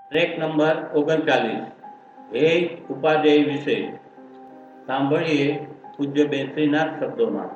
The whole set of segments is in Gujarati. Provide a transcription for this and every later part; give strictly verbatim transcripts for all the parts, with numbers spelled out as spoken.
ટ્રેક નંબર ઓગણચાલીસ હે ઉપાધ્યાય વિશે સાંભળીએ પૂજ્ય બેનશ્રીના શબ્દોમાં.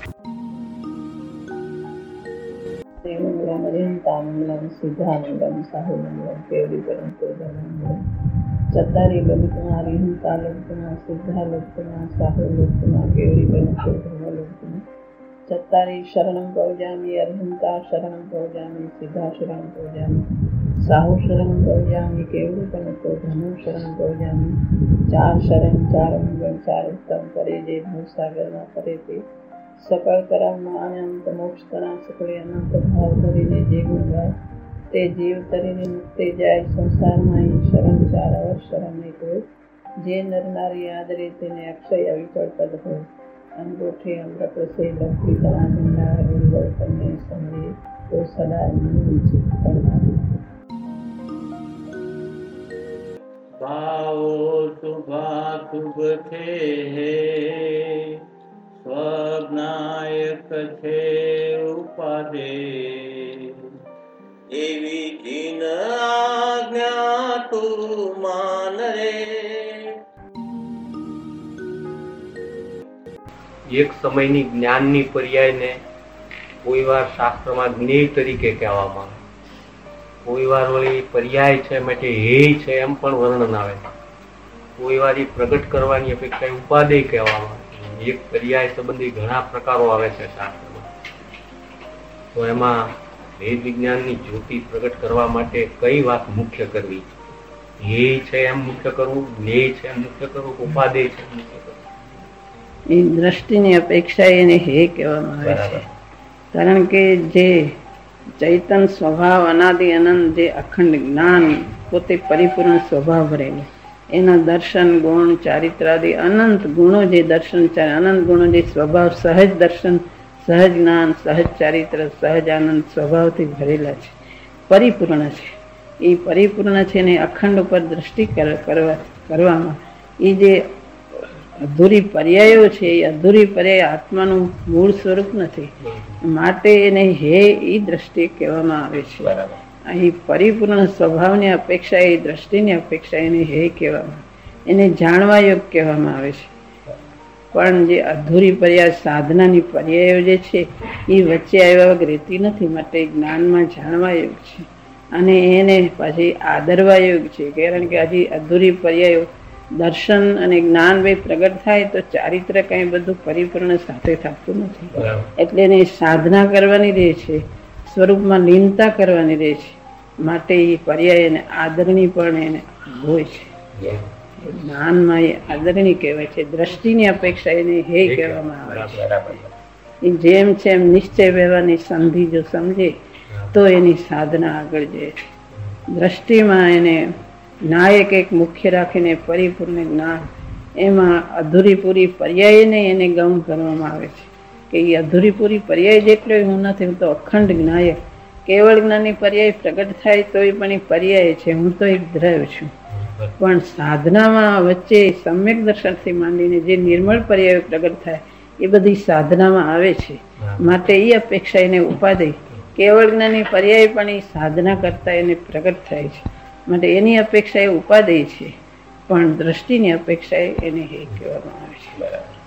તામંગલમ સિદ્ધાનંદમ સાહુમંગલમ કેવડી પરંતુ ધનંગલમ ચતારી લલિતમાં રીહંતા લલિતમાં સિદ્ધા લલિતમાં સાહુ લલિતમાં કેવડી પરંતુ ધર્મ લલિતમાં ચતારી શરણમ પૌજામી અર્હંતા શરણમ પૌજામી સિદ્ધા શરણમ પૌજામી સાહુ શરણમ પૌજામી કેવડી પરંતુ ધનુ શરણમ પૌજામી ચાર શરણ ચાર મંગળ ચાર ઉત્તમ કરે જે ભવસાગરમાં કરે તે સકળ કર્મમાં અનંત મોક્ષ તણા સકળે અનંત ભાવ ધરીને જે ગુણગાય તે જીવ તરીને મુક્તિ જાય સંસારમાં અહીં શરણ ચાર અવર શરણ નહીં કોઈ જે નર નારી આદરે તેને અક્ષય અવિકળ પદ હોય અંગોઠે અમૃતસે લખી તણા જમનાર વિંગળ તમને સમજે તો સદા નિશ્ચિત કરનાર ભાવો શુભાશુભ છે હે સ્વજ્ઞાયક છે ઉપાદે એવી જીન આજ્ઞા તું માન રે. એક સમયની જ્ઞાનની પર્યાયને કોઈ વાર શાસ્ત્રમાં જ્ઞેય તરીકે કહેવામાં આવે, કોઈ વાર વળી પર્યાય છે માટે હેય છે એમ પણ વર્ણન આવે, કોઈ વાર એ પ્રગટ કરવાની અપેક્ષા ઉપાદેય કહેવામાં આવે. એક પર્યાય સંબંધી ઘણા પ્રકારો આવે છે શાસ્ત્રમાં. તો એમાં વેદ વિજ્ઞાનની જ્યોતિ પ્રગટ કરવા માટે કઈ વાત મુખ્ય કરવી? હેય છે એમ મુખ્ય કરવું, જ્ઞેય છે એમ મુખ્ય કરવું, ઉપાદેય છે એમ મુખ્ય કરવું? એ દ્રષ્ટિની અપેક્ષા એને હે કહેવામાં આવે છે. કારણ કે જે ચૈતન સ્વભાવ અનાદિ અનંત જે અખંડ જ્ઞાન પોતે પરિપૂર્ણ સ્વભાવ ભરેલો એના દર્શન ગુણ ચારિત્રાદિ અનંત ગુણો જે દર્શન અનંત ગુણો જે સ્વભાવ સહજ દર્શન સહજ જ્ઞાન સહજ ચારિત્ર સહજ આનંદ સ્વભાવથી ભરેલા છે, પરિપૂર્ણ છે. એ પરિપૂર્ણ છે ને અખંડ ઉપર દ્રષ્ટિ કરવા કરવામાં એ જે અધૂરી પર્યાયો છે એ અધૂરી પર્યાય આત્માનું મૂળ સ્વરૂપ નથી, માટે એને હે એ દ્રષ્ટિ કહેવામાં આવે છે. અહીં પરિપૂર્ણ સ્વભાવની અપેક્ષા એ દ્રષ્ટિની અપેક્ષા એને હે કહેવામાં, એને જાણવા યોગ કહેવામાં આવે છે. પણ જે અધૂરી પર્યાય સાધનાની પર્યાયો જે છે એ વચ્ચે આવ્યા વગર રહેતી નથી, માટે જ્ઞાનમાં જાણવા યોગ છે અને એને પછી આદરવા યોગ છે. કારણ કે હજી અધૂરી પર્યાયો દર્શન અને જ્ઞાન બે પ્રગટ થાય તો ચારિત્ર કઈ બધું પરિપૂર્ણ સાથે થતું નથી, એટલે એને સાધના કરવાની રહે છે, સ્વરૂપમાં લીનતા કરવાની રહે છે. માટે એ પર્યાય એને આદરણી પણ એને હોય છે. જ્ઞાનમાં એ આદરણી કહેવાય છે. દ્રષ્ટિની અપેક્ષા એને હે કહેવામાં આવે છે. એ જેમ છે એમ નિશ્ચય વ્યવહારની સંધિ જો સમજે તો એની સાધના આગળ જાય છે. દ્રષ્ટિમાં એને નાયક એક મુખ્ય રાખીને પરિપૂર્ણ જ્ઞાન, એમાં અધૂરી પૂરી પર્યાયને એને ગમ કરવામાં આવે છે કે એ અધૂરી પૂરી પર્યાય જેટલો હું નથી, હું તો અખંડ જ્ઞાયક કેવળ જ્ઞાનની પર્યાય પ્રગટ થાય તો એ પણ એ પર્યાય છે, હું તો એક દ્રવ્ય છું. પણ સાધનામાં વચ્ચે સમ્યક દર્શનથી માંડીને જે નિર્મળ પર્યાય પ્રગટ થાય એ બધી સાધનામાં આવે છે. માટે એ અપેક્ષા એને ઉપાદેય કેવળ જ્ઞાનની પર્યાય પણ એ સાધના કરતા એને પ્રગટ થાય છે, માટે એની અપેક્ષા એ ઉપાદેય છે. પણ દ્રષ્ટિની અપેક્ષા એને હે કહેવામાં આવે છે.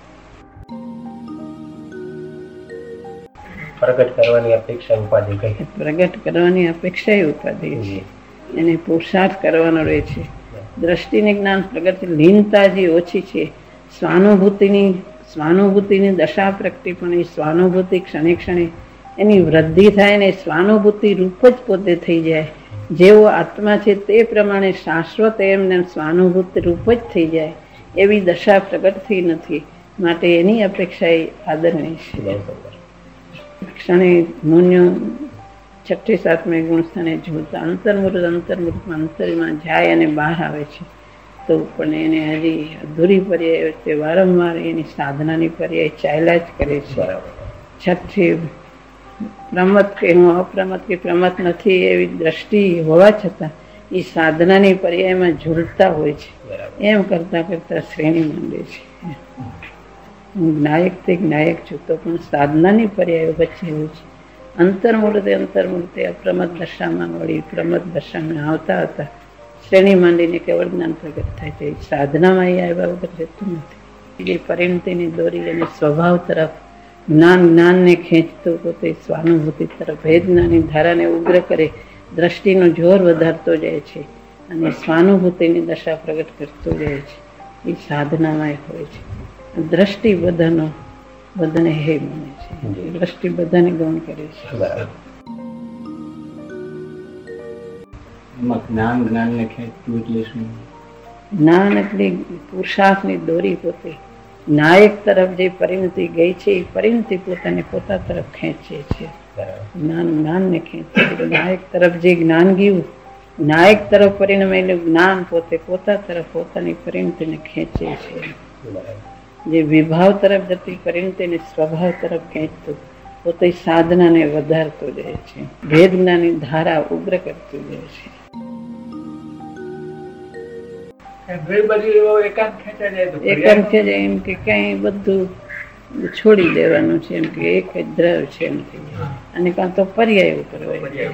પ્રગટ કરવાની અપેક્ષા ઉપાધિ કઈ? પ્રગટ કરવાની અપેક્ષા એ ઉપાધિ છે, એને પુરુષાર્થ કરવાનો રહે છે. દ્રષ્ટિને જ્ઞાન પ્રગટ લીનતા જે ઓછી છે, સ્વાનુભૂતિની સ્વાનુભૂતિની દશા પ્રગતિ પણ એ સ્વાનુભૂતિ ક્ષણે ક્ષણે એની વૃદ્ધિ થાય ને સ્વાનુભૂતિ રૂપ જ પોતે થઈ જાય. જેવો આત્મા છે તે પ્રમાણે શાશ્વત એમને સ્વાનુભૂત રૂપ જ થઈ જાય એવી દશા પ્રગટ થઈ નથી, માટે એની અપેક્ષા એ આદરણીય છે. ક્ષણે મુન્યો છઠ્ઠી સાતમે ગુણ સ્થાને જોતા અંતર્મુહૂર્ત અંતર્મુહૂર્તમાં અંતરમાં જાય અને બહાર આવે છે, તો પણ એને હજી અધૂરી પર્યાય વચ્ચે વારંવાર એની સાધનાની પર્યાય ચાલ્યા જ કરે છે. છઠ્ઠી પ્રમત કે હું અપ્રમત કે પ્રમત નથી એવી દ્રષ્ટિ હોવા છતાં એ સાધનાની પર્યાયમાં ઝૂલતા હોય છે. એમ કરતા કરતા શ્રેણી માંડે છે. હું જ્ઞાયક તે જ્ઞાયક છું તો પણ સાધનાની પર્યાયો વચ્ચે એવું છે. અંતર્મૂર્તે અંતર્મૂર્તે અપ્રમત દશામાં વળી પ્રમત દશામાં આવતા હતા શ્રેણી માંડીને કેવળ જ્ઞાન પ્રગટ થાય છે. સાધનામાં એ આવ્યા વગર રહેતું નથી. જે પરિણતિની દોરી અને સ્વભાવ તરફ જ્ઞાન જ્ઞાનને ખેંચતું પોતે સ્વાનુભૂતિ તરફ ભેદનાની ધારાને ઉગ્ર કરે, દ્રષ્ટિનું જોર વધારતો જાય છે અને સ્વાનુભૂતિની દશા પ્રગટ કરતો જાય છે. એ સાધનામાં હોય છે. દ્રષ્ટિ બધાનો બધાને હે મને છે, દ્રષ્ટિ બધાને ગૌણ કરે છે. જ્ઞાન જ્ઞાનને ખેંચતું એટલે શું? જ્ઞાન એટલે પુરુષાર્થની દોરી પોતે નાયક તરફ જે પરિણતિ ગઈ છે એ પરિણતિ પોતાને પોતા તરફ ખેંચે છે. જ્ઞાન જ્ઞાનને ખેંચે છે. નાયક તરફ જે જ્ઞાન ગયું, નાયક તરફ પરિણમેલું જ્ઞાન પોતે પોતા તરફ પોતાની પરિણતિને ખેંચે છે. જે વિભાવ તરફ જતી પરિણતિને સ્વભાવ તરફ ખેંચતું પોતે સાધનાને વધારતો જાય છે. ભેદ જ્ઞાનની ધારા ઉગ્ર કરતું જાય છે. એકાંત ખેંચાય એમ કે કઈ બધું છોડી દેવાનું છે, એમ કે એક જ દ્રવ છે એમ કે, અને કાં તો પર્યાય ઉપર હોય.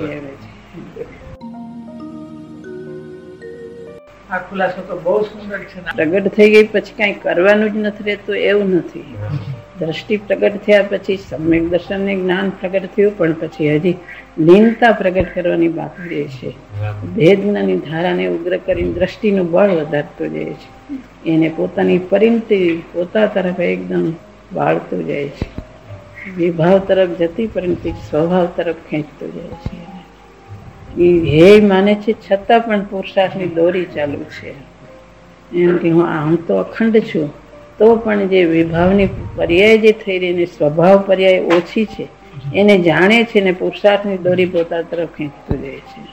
પ્રગટ થઈ ગઈ પછી કઈ કરવાનું જ નથી રહેતું એવું નથી. દ્રષ્ટિ પ્રગટ થયા પછી સમ્યક દર્શન ને જ્ઞાન પ્રગટ થયું, પણ પછી હજી લીનતા પ્રગટ કરવાની બાકી રહે છે. ભેદ જ્ઞાનની ધારાને ઉગ્ર કરીને દ્રષ્ટિનું બળ વધારતો જાય છે. એને પોતાની પરિણતિ પોતા તરફ એકદમ વાળતો જાય છે. વિભાવ તરફ જતી પરિણતિ સ્વભાવ તરફ ખેંચતો જાય છે. એ હે માને છે છતાં પણ પુરુષાર્થની દોરી ચાલુ છે. એમ કે હું આમ તો અખંડ છું, તો પણ જે વિભાવની પર્યાય જે થઈ રહી ને સ્વભાવ પર્યાય ઓછી છે એને જાણે છે ને પુરુષાર્થની દોરી પોતા તરફ ખેંચતું જાય છે.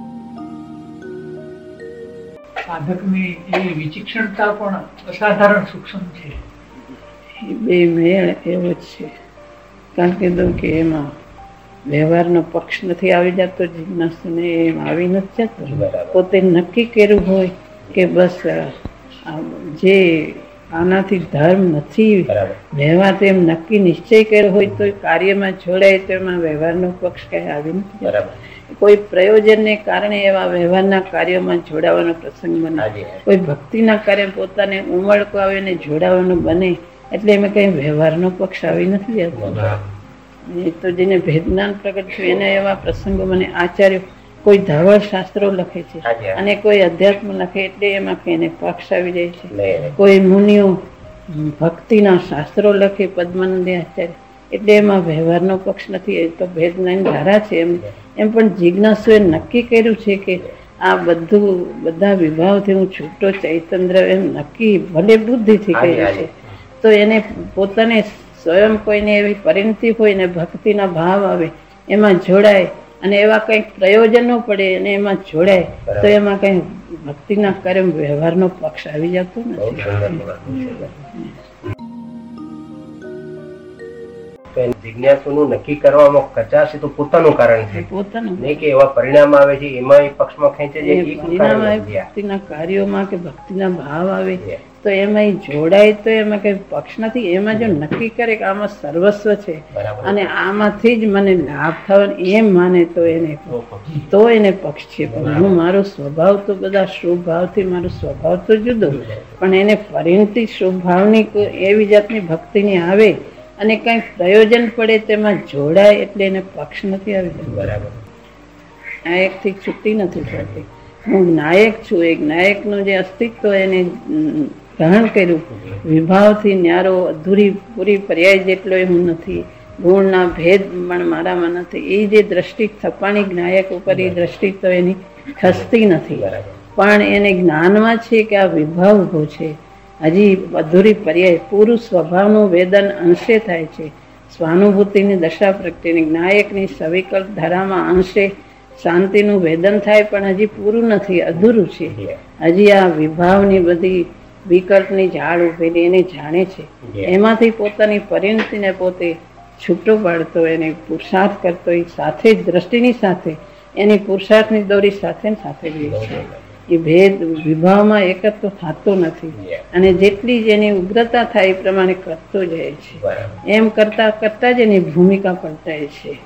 સાધકની એ વિચિક્ષણતા પણ અસાધારણ સૂક્ષ્મ છે. એ બે મેળ એવો જ છે. કારણ કે દઉં કે એમાં વ્યવહારનો પક્ષ નથી આવી જતો, જિજ્ઞાસુને એમ આવી નથી જતો. પોતે નક્કી કર્યું હોય કે બસ જે આનાથી ધર્મ નથી, વ્યવહાર તો એમ નક્કી નિશ્ચય કર્યો હોય તો કાર્યમાં જોડાય તો એમાં વ્યવહારનો પક્ષ કઈ આવી નથી. કોઈ પ્રયોજનને કારણે એવા વ્યવહારના કાર્યોમાં જોડાવાનો પ્રસંગ બને, કોઈ ભક્તિના કાર્ય પોતાને ઉમળકો આવે ને જોડાવાનું બને, એટલે એમાં કઈ વ્યવહારનો પક્ષ આવી નથી જતો. એ તો જેને ભેદજ્ઞાન પ્રગટ થયું એને એવા પ્રસંગો મને આચાર્ય કોઈ ધવળ શાસ્ત્રો લખે છે અને કોઈ અધ્યાત્મ લખે, એટલે એમાં એને પક્ષ આવી જાય છે. કોઈ મુનિઓ ભક્તિના શાસ્ત્રો લખે, પદ્માનંદી આચાર્ય, એટલે એમાં વ્યવહારનો પક્ષ નથી. એ તો ભેદજ્ઞાન ધારા છે. એમ એમ પણ જિજ્ઞાસુએ નક્કી કર્યું છે કે આ બધું બધા વિભાવથી હું છૂટો ચૈતન્ય એમ નક્કી ભલે બુદ્ધિથી કર્યું છે, તો એને પોતાને સ્વયં કોઈને એવી પરિણતિ હોય ને ભક્તિના ભાવ આવે, એમાં જોડાય અને એવા કંઈક પ્રયોજનો પડે અને એમાં જોડાય, તો એમાં કઈ ભક્તિના કાર્ય વ્યવહારનો પક્ષ આવી જતો નથી. જિજ્ઞાસુનું નક્કી કરવામાં કચાશ તો પોતાનું કારણ છે, પોતાનું નહીં કે એવા પરિણામ આવે છે એમાં પક્ષમાં ખેંચે છે. ભક્તિના કાર્યોમાં કે ભક્તિના ભાવ આવે તો એમાં જોડાય, તો એમાં કઈ પક્ષ નથી. એમાં જો નક્કી કરે કે આમાં સર્વસ્વ છે અને આમાંથી જ મને લાભ થવાનો એમ માને તો એને તો એને પક્ષ છે. પણ હું મારો સ્વભાવ તો બધા શુભ ભાવથી મારો સ્વભાવ તો જુદો, પણ એને પરિણતિ શુભ ભાવની એવી જાતની ભક્તિની આવે અને કઈ પ્રયોજન પડે તેમાં જોડાય, એટલે એને પક્ષ નથી આવી. બરાબર. નાયક થી છૂટી નથી થતી. હું નાયક છું. એક નાયકનું જે અસ્તિત્વ એને ગ્રહણ કર્યું, વિભાવથી ન્યારો અધૂરી પૂરી પર્યાય જેટલો હું નથી, ગુણના ભેદ પણ મારામાં નથી. એ જે દ્રષ્ટિ થપાણી નાયક ઉપર એ દ્રષ્ટિ તો એની ખસતી નથી, પણ એને જ્ઞાનમાં છે કે આ વિભાવ ઉભો છે. હજી અધૂરી પર્યાય પૂરું સ્વભાવનું વેદન અંશે થાય છે. સ્વાનુભૂતિની દશા પ્રગટીની નાયકની સવિકલ્પ ધારામાં અંશે શાંતિનું વેદન થાય, પણ હજી પૂરું નથી, અધૂરું છે. હજી આ વિભાવની બધી વિકલ્પની ઝાડ ઉભેલી એને જાણે છે. એમાંથી પોતાની પરિણતિને પોતે છૂટો પાડતો, એને પુરુષાર્થ કરતો, એ સાથે જ દ્રષ્ટિની સાથે એની પુરુષાર્થની દોરી સાથે સાથે રહે છે. એ ભેદ વિભાવમાં એકત્વ થતો નથી અને જેટલી જ એની ઉગ્રતા થાય એ પ્રમાણે કરતો જાય છે. એમ કરતા કરતા જ એની ભૂમિકા પલટાય છે.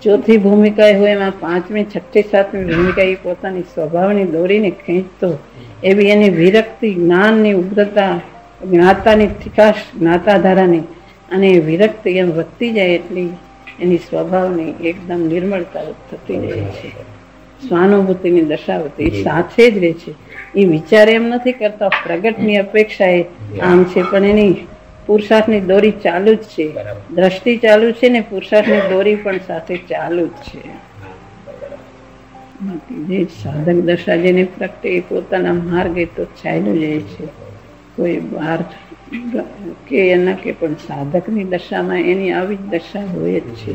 ચોથી ભૂમિકા હોય એમાં પાંચમી છઠ્ઠી સાતમી ભૂમિકા એ પોતાની સ્વભાવની દોરીને ખેંચતો એવી એની વિરક્તિ, જ્ઞાનની ઉગ્રતા, જ્ઞાતાની તીખાશ, જ્ઞાતાધારાની અને વિરક્તિ એમ વધતી જાય એટલી એની સ્વભાવની એકદમ નિર્મળતા થતી જાય છે. સ્વાનુભૂતિની દશાવતી એ સાથે જ રહે છે. એ વિચાર એમ નથી કરતા પ્રગટની અપેક્ષા એ આમ છે, પણ એની પુરુષાર્થની દોરી ચાલુ જ છે, દ્રષ્ટિ ચાલુ છે ને પુરુષાર્થની દોરી પણ સાથે ચાલુ જ છે. જે સાધક દશા જેને પ્રગટે એ પોતાના માર્ગે તો ચાલ્યું જાય છે. કોઈ બહાર કે એના કે પણ સાધકની દશામાં એની આવી જ દશા હોય જ છે.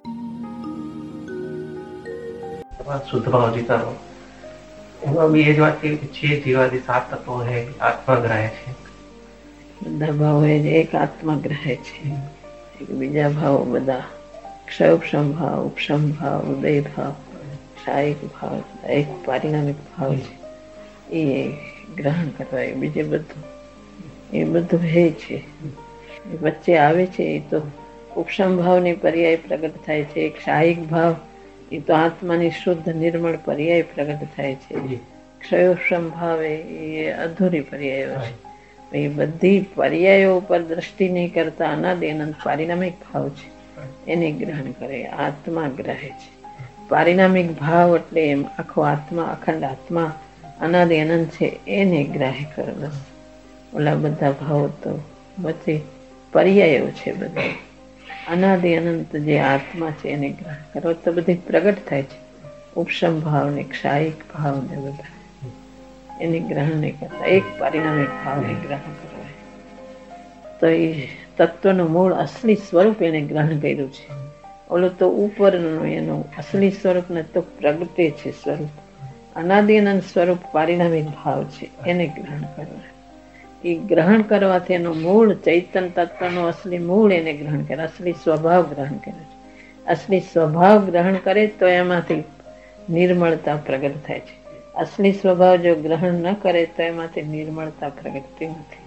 શુદ્ધ ભાવ જીતાનો એમાં બી એ જ વાત કે છે જીવાદી સાત તત્વો હે આત્મગ્રાહ્ય છે. બધા ભાવો એક આત્મગ્રાહ્ય છે. એક બીજા ભાવો બધા ક્ષયોપશમ ભાવ, ઉપશમ ભાવ, ઉદય ભાવ, ક્ષાયિક ભાવ, એક પારિણામિક ભાવ છે. એ ગ્રહણ કરવા એ બીજે બધું એ બધું હે છે. વચ્ચે આવે છે એ તો ઉપશમ ભાવની પર્યાય પ્રગટ થાય છે. ક્ષાયિક ભાવ એ તો આત્માની શુદ્ધ નિર્મળ પર્યાય પ્રગટ થાય છે. ક્ષયોપશમ ભાવ એ અધૂરી પર્યાયો છે. એ બધી પર્યાયો ઉપર દ્રષ્ટિ નહીં કરતા અનાદિ અનંત પારિણામિક ભાવ છે એને ગ્રહણ કરે. આત્મા ગ્રહે છે. પારિણામિક ભાવ એટલે એમ આખો આત્મા, અખંડ આત્મા અનાદિ અનંત છે એને ગ્રાહ્ય કરે. બસ ઓલા બધા ભાવો તો વચ્ચે પર્યાયો છે. બધા અનાદિ અનંત જે આત્મા છે એને ગ્રહણ કરો તો બધી પ્રગટ થાય છે. ઉપશમ ભાવ ને ક્ષાયિક ભાવ ને બધા એને ગ્રહણ નહીં કરતા, એક પારિણામિક ભાવને ગ્રહણ કરવા. તો એ તત્વનું મૂળ અસલી સ્વરૂપ એને ગ્રહણ કર્યું છે. ઓલું તો ઉપરનું એનું અસલી સ્વરૂપ ને તો પ્રગટે છે સ્વરૂપ. અનાદિ અનંત સ્વરૂપ પારિણામિક ભાવ છે એને ગ્રહણ કરવા. એ ગ્રહણ કરવાથી એનું મૂળ ચૈતન તત્વનું અસલી મૂળ એને ગ્રહણ કરે, અસલી સ્વભાવ ગ્રહણ કરે છે. અસલી સ્વભાવ ગ્રહણ કરે તો એમાંથી નિર્મળતા પ્રગટ થાય છે. અસલી સ્વભાવ જો ગ્રહણ ન કરે તો એમાંથી નિર્મળતા પ્રગટતી નથી.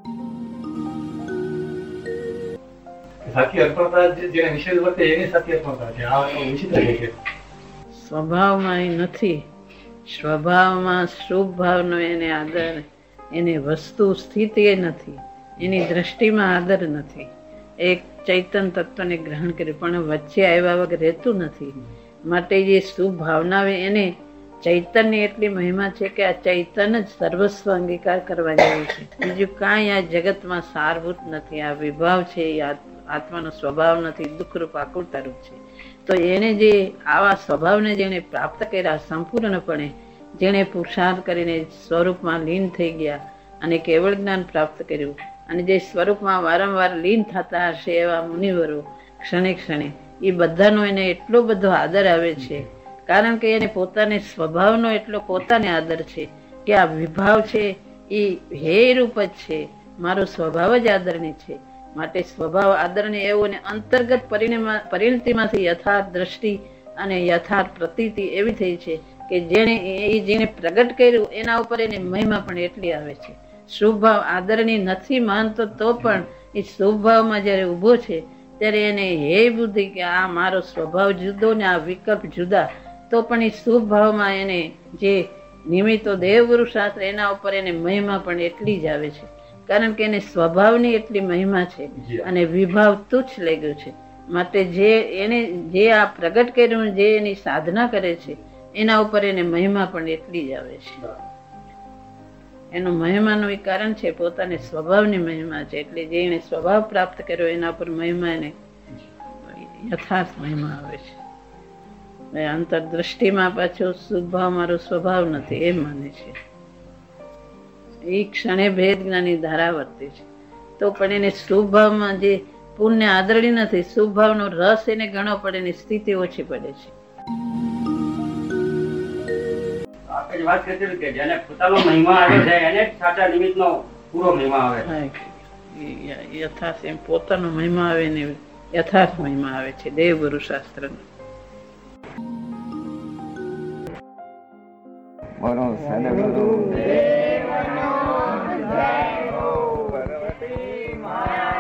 સ્વભાવમાં એ નથી. સ્વભાવમાં શુભ ભાવનો એને આદર, એની વસ્તુ સ્થિતિ એ નથી, એની દ્રષ્ટિમાં આદર નથી. એક ચૈતન તત્વને ગ્રહણ કર્યું પણ વચ્ચે આવ્યા વગર રહેતું નથી. માટે જે શુભ ભાવના એને ચૈતન્ય એટલી મહિમા છે કે આ ચૈતન જ સર્વસ્વ અંગીકાર કરવા જેવું છે. બીજું કાંઈ આ જગતમાં સારભૂત નથી. આ વિભાવ છે એ આત્માનો સ્વભાવ નથી, દુઃખરૂપ આકુરતારૂપ છે. તો એને જે આવા સ્વભાવને જેને પ્રાપ્ત કર્યા સંપૂર્ણપણે, જેણે પુરુષાર્થ કરીને સ્વરૂપમાં લીન થઈ ગયા અને કેવળ જ્ઞાન પ્રાપ્ત કર્યું, અને જે સ્વરૂપમાં વારંવાર લીન થતા હશે એવા મુનિવરો ક્ષણે ક્ષણે, એ બધાનો એને એટલો બધો આદર આવે છે. કારણ કે એને પોતાને સ્વભાવનો એટલો પોતાને આદર છે કે આ વિભાવ છે એ હે રૂપ જ છે, મારો સ્વભાવ જ આદરણીય છે. માટે સ્વભાવ આદરણીય એવો ને અંતર્ગત પરિણતિમાંથી યથાર્થ દ્રષ્ટિ અને યથાર્થ પ્રતીતિ એવી થઈ છે કે જેને એ જેને પ્રગટ કર્યું એના ઉપર એની મહિમા પણ એટલી આવે છે. શુભ ભાવ આદરણીય નથી માનતો તો પણ એ શુભ ભાવમાં જયારે ઉભો છે ત્યારે એને હે બુદ્ધિ કે આ મારો સ્વભાવ જુદો ને આ વિકલ્પ જુદા, તો પણ એ શુભ ભાવમાં એને જે નિમિત્તો દેવગુરુ શાસ્ત્ર એના ઉપર એને મહિમા પણ એટલી જ આવે છે. કારણ કે એને સ્વભાવની એટલી મહિમા છે અને વિભાવ તુચ્છ લઈ ગયું છે. માટે જે એને જે આ પ્રગટ કર્યું, જે એની સાધના કરે છે એના ઉપર એને મહિમા પણ એટલી જ આવે છે. એનું મહિમાનું એ કારણ છે પોતાને સ્વભાવની મહિમા છે. એટલે જે એને સ્વભાવ પ્રાપ્ત કર્યો એના ઉપર મહિમા એને યથાર્થ મહિમા આવે છે. અંતરદ્રષ્ટિમાં પાછો શુભભાવ મારો સ્વભાવ નથી એમ માને છે. એ ક્ષણે ભેદ જ્ઞાની ધારા વર્તે છે તો પણ એને શુભ ભાવમાં જે પુણ્ય આદરણી નથી, શુભ ભાવનો રસ એને ઘણો પડે, એની સ્થિતિ ઓછી પડે છે. વાત કરી કે જેને પોતાનો મહિમા આવે છે એને સાચા નિમિત્તનો પૂરો મહિમા આવે છે. યથાર્થ એમ પોતાનો મહિમા આવે ને યથાર્થ મહિમા આવે છે દેવગુરુ શાસ્ત્ર નો. બોલો સદગુરુ દેવનો જય હો, ભગવતી માયા